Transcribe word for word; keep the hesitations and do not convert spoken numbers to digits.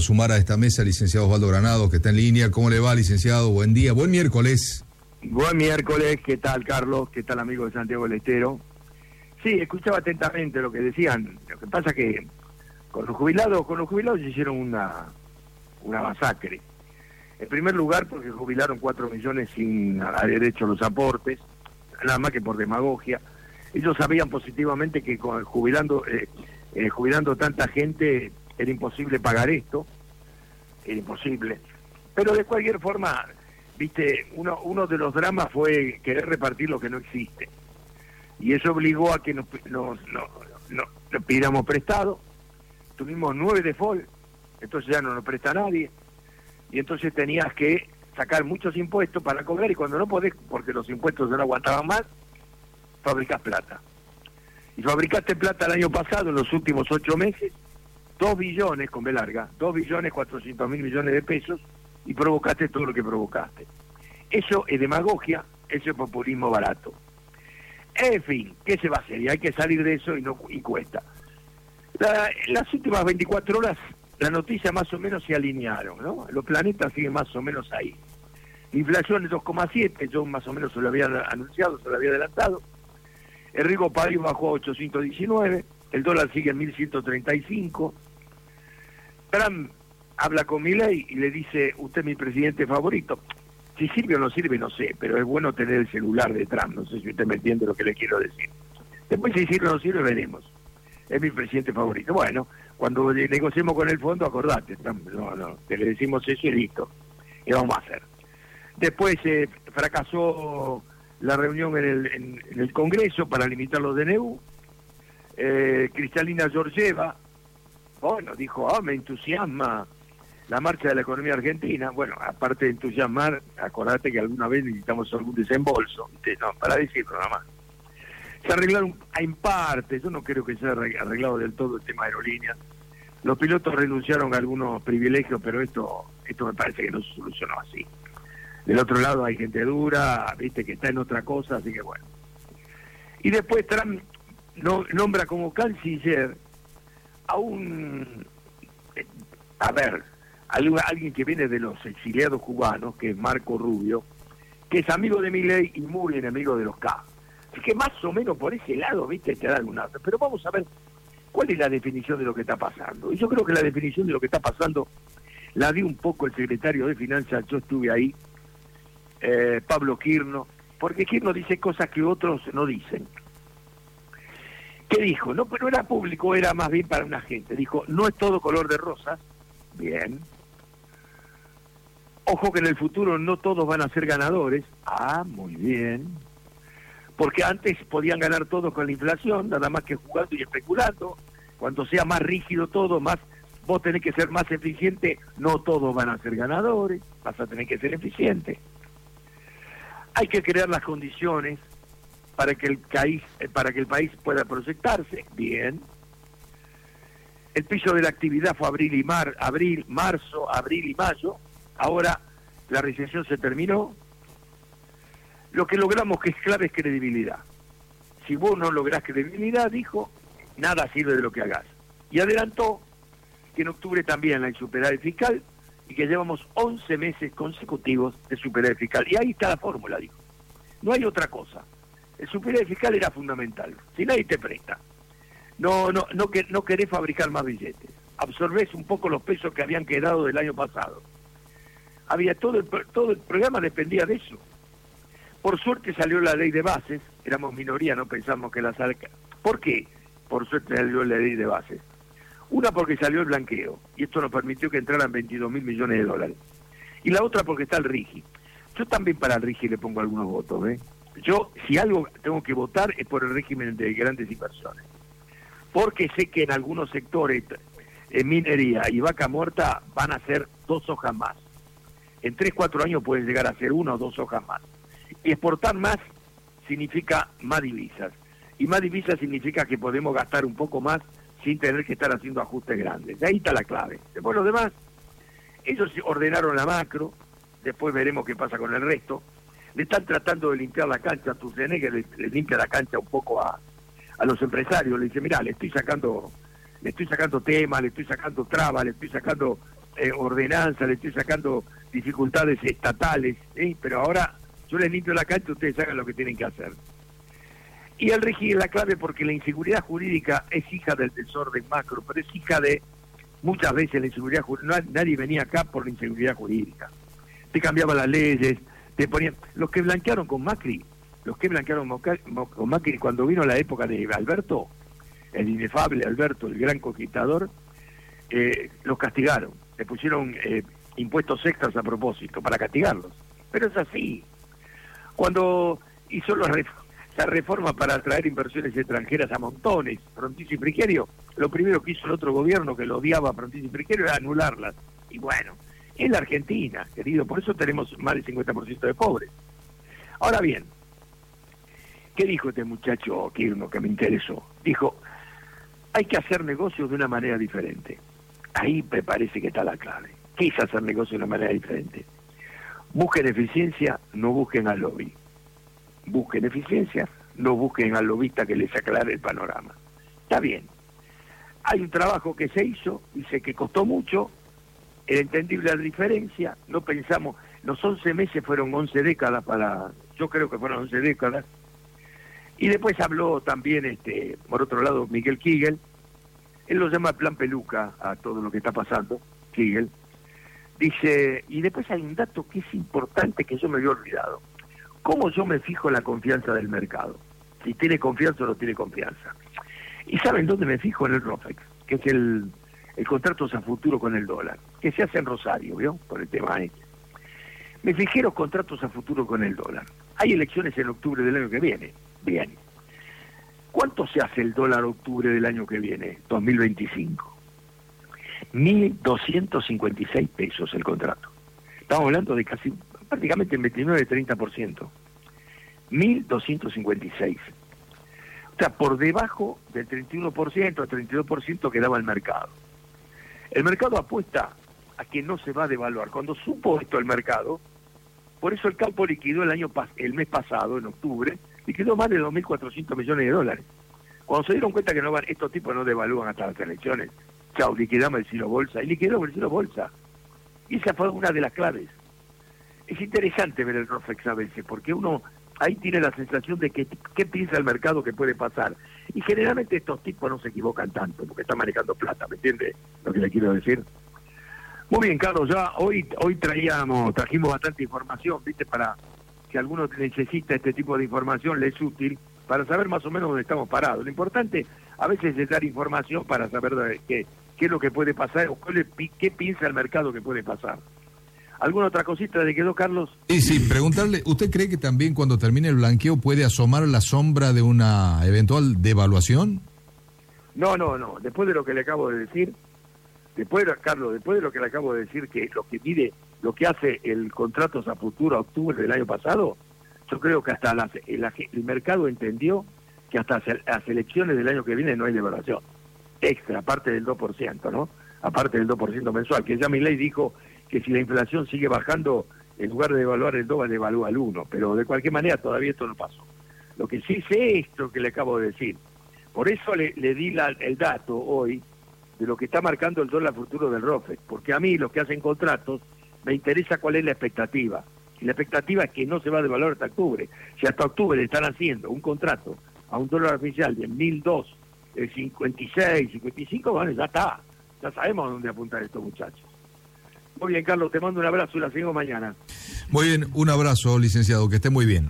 Sumar a esta mesa, licenciado Osvaldo Granados, que está en línea. ¿Cómo le va, licenciado? Buen día, buen miércoles. Buen miércoles, ¿qué tal, Carlos? ¿Qué tal, amigo de Santiago del Estero? Sí, escuchaba atentamente lo que decían. Lo que pasa que con los jubilados, con los jubilados se hicieron una, una masacre. En primer lugar, porque jubilaron cuatro millones sin haber hecho los aportes, nada más que por demagogia. Ellos sabían positivamente que con jubilando, eh, eh, jubilando tanta gente era imposible pagar esto, era imposible. Pero de cualquier forma, viste, uno, uno de los dramas fue querer repartir lo que no existe. Y eso obligó a que nos, nos, nos, nos, nos pidiéramos prestado. Tuvimos nueve default, entonces ya no nos presta nadie. Y entonces tenías que sacar muchos impuestos para cobrar, y cuando no podés, porque los impuestos no aguantaban más, fabricás plata. Y fabricaste plata el año pasado, en los últimos ocho meses, dos billones, con B larga, dos billones cuatrocientos mil millones de pesos, y provocaste todo lo que provocaste. Eso es demagogia, eso es populismo barato. En fin, ¿qué se va a hacer? Y hay que salir de eso y no y cuesta. La, las últimas veinticuatro horas, las noticias más o menos se alinearon, ¿no? Los planetas siguen más o menos ahí. La inflación es dos coma siete, yo más o menos se lo había anunciado, se lo había adelantado. El riesgo país bajó a ochocientos diecinueve, el dólar sigue en mil ciento treinta y cinco. Trump habla con Milei y le dice, usted es mi presidente favorito. Si sirve o no sirve, no sé, pero es bueno tener el celular de Trump, no sé si usted me entiende lo que le quiero decir. Después si sirve o no sirve, veremos. Es mi presidente favorito. Bueno, cuando negociemos con el fondo, acordate, Trump, no, no, te le decimos eso y listo. ¿Qué vamos a hacer? Después eh, fracasó la reunión en el, en, en el Congreso para limitar los D N U. Eh, Cristalina Georgieva, bueno, dijo, ah, me entusiasma la marcha de la economía argentina. Bueno, aparte de entusiasmar, acordate que alguna vez necesitamos algún desembolso, ¿viste? No, para decirlo nada más. Se arreglaron en parte, yo no creo que se haya arreglado del todo el tema de aerolíneas. Los pilotos renunciaron a algunos privilegios, pero esto esto me parece que no se solucionó así. Del otro lado hay gente dura, viste, que está en otra cosa, así que bueno. Y después Trump no, nombra como canciller a un, a ver, a alguien que viene de los exiliados cubanos, que es Marco Rubio, que es amigo de Milei y muy enemigo de los K. Así que más o menos por ese lado, viste, te da alguna. Pero vamos a ver cuál es la definición de lo que está pasando. Y yo creo que la definición de lo que está pasando la dio un poco el secretario de Finanzas, yo estuve ahí, eh, Pablo Quirno, porque Quirno dice cosas que otros no dicen. ¿Qué dijo? No, pero era público, era más bien para una gente. Dijo, no es todo color de rosas. Bien. Ojo que en el futuro no todos van a ser ganadores. Ah, muy bien. Porque antes podían ganar todos con la inflación, nada más que jugando y especulando. Cuando sea más rígido todo, más vos tenés que ser más eficiente, no todos van a ser ganadores, vas a tener que ser eficiente. Hay que crear las condiciones para que el país, para que el país pueda proyectarse. Bien. El piso de la actividad fue abril y mar, abril, marzo, abril y mayo. Ahora la recesión se terminó. Lo que logramos que es clave es credibilidad. Si vos no lográs credibilidad, dijo, nada sirve de lo que hagas. Y adelantó que en octubre también hay superávit fiscal y que llevamos once meses consecutivos de superávit fiscal. Y ahí está la fórmula, dijo. No hay otra cosa. El superávit fiscal era fundamental. Si nadie te presta, no, no, no, que, no querés fabricar más billetes. Absorbés un poco los pesos que habían quedado del año pasado. Había todo el, todo el programa dependía de eso. Por suerte salió la ley de bases, éramos minoría, no pensamos que la salga. ¿Por qué? Por suerte salió la ley de bases. Una porque salió el blanqueo, y esto nos permitió que entraran veintidós mil millones de dólares. Y la otra porque está el RIGI. Yo también para el RIGI le pongo algunos votos, ¿eh? Yo, si algo tengo que votar, es por el régimen de grandes inversiones. Porque sé que en algunos sectores, en minería y vaca muerta, van a ser dos hojas más. En tres, cuatro años pueden llegar a ser una o dos hojas más. Y exportar más significa más divisas. Y más divisas significa que podemos gastar un poco más sin tener que estar haciendo ajustes grandes. De ahí está la clave. Después lo demás, ellos ordenaron la macro, después veremos qué pasa con el resto. Le están tratando de limpiar la cancha a Tucené, que le, le limpia la cancha un poco a, a los empresarios. Le dice, mirá, le estoy sacando le estoy sacando temas, le estoy sacando trabas, le estoy sacando eh, ordenanzas, le estoy sacando dificultades estatales, ¿sí? Pero ahora yo les limpio la cancha y ustedes hagan lo que tienen que hacer. Y el régimen es la clave porque la inseguridad jurídica es hija del desorden macro, pero es hija de, muchas veces la inseguridad jurídica, no, nadie venía acá por la inseguridad jurídica. Te cambiaban las leyes, te ponían, los que blanquearon con Macri, los que blanquearon con Macri cuando vino la época de Alberto, el inefable Alberto, el gran conquistador, eh, los castigaron, le pusieron eh, impuestos extras a propósito, para castigarlos. Pero es así. Cuando hizo los reformas, la reforma para atraer inversiones extranjeras a montones, Frondizi y Frigerio, lo primero que hizo el otro gobierno que lo odiaba a Frondizi y Frigerio era anularlas. Y bueno, es la Argentina, querido, por eso tenemos más del cincuenta por ciento de pobres. Ahora bien, ¿qué dijo este muchacho Kirchner que me interesó? Dijo, hay que hacer negocios de una manera diferente. Ahí me parece que está la clave. ¿Qué es hacer negocios de una manera diferente? Busquen eficiencia, no busquen al lobby. Busquen eficiencia, no busquen al lobista que les aclare el panorama. Está bien. Hay un trabajo que se hizo, dice que costó mucho, era entendible la diferencia, no pensamos, los once meses fueron once décadas para, yo creo que fueron once décadas, y después habló también, este, por otro lado, Miguel Kigel, él lo llama plan peluca a todo lo que está pasando, Kigel, dice, y después hay un dato que es importante que yo me había olvidado. ¿Cómo yo me fijo en la confianza del mercado? Si tiene confianza o no tiene confianza. ¿Y saben dónde me fijo? En el ROFEX, que es el, el contrato a futuro con el dólar, que se hace en Rosario, ¿vio? Por el tema este. Me fijé los contratos a futuro con el dólar. Hay elecciones en octubre del año que viene. Bien. ¿Cuánto se hace el dólar octubre del año que viene? dos mil veinticinco. mil doscientos cincuenta y seis pesos el contrato. Estamos hablando de casi prácticamente el veintinueve a treinta por ciento. mil doscientos cincuenta y seis. O sea, por debajo del treinta y uno por ciento, al treinta y dos por ciento que daba el mercado. El mercado apuesta a que no se va a devaluar. Cuando supo esto el mercado, por eso el campo liquidó el año el mes pasado, en octubre, liquidó más de dos mil cuatrocientos millones de dólares. Cuando se dieron cuenta que no van, estos tipos no devalúan hasta las elecciones, chao, liquidamos el Ciro Bolsa, y liquidamos el Ciro Bolsa. Y esa fue una de las claves. Es interesante ver el ROFEX a veces, porque uno ahí tiene la sensación de que qué piensa el mercado que puede pasar. Y generalmente estos tipos no se equivocan tanto, porque están manejando plata, ¿me entiende lo que le quiero decir? Muy bien, Carlos, ya hoy hoy traíamos, trajimos bastante información, ¿viste? Para que alguno necesita este tipo de información, le es útil, para saber más o menos dónde estamos parados. Lo importante a veces es dar información para saber de qué, qué es lo que puede pasar, o qué, qué piensa el mercado que puede pasar. ¿Alguna otra cosita le quedó, Carlos? Sí, sí, preguntarle, ¿usted cree que también cuando termine el blanqueo puede asomar la sombra de una eventual devaluación? No, no, no. Después de lo que le acabo de decir, después de, Carlos, después de lo que le acabo de decir, que lo que mide, lo que hace el contrato a futuro a octubre del año pasado, yo creo que hasta las, el, el mercado entendió que hasta las elecciones del año que viene no hay devaluación. Extra, aparte del dos por ciento, ¿no? Aparte del dos por ciento mensual, que ya Milei dijo que si la inflación sigue bajando, en lugar de devaluar el dos, devalúa el uno, pero de cualquier manera todavía esto no pasó. Lo que sí sé es esto que le acabo de decir. Por eso le, le di la, el dato hoy de lo que está marcando el dólar futuro del ROFEX, porque a mí, los que hacen contratos, me interesa cuál es la expectativa. Y la expectativa es que no se va a devaluar hasta octubre. Si hasta octubre le están haciendo un contrato a un dólar oficial de mil dos, cincuenta y seis, cincuenta y cinco, bueno, ya está. Ya sabemos a dónde apuntar estos muchachos. Muy bien, Carlos, te mando un abrazo y la seguimos mañana. Muy bien, un abrazo, licenciado, que esté muy bien.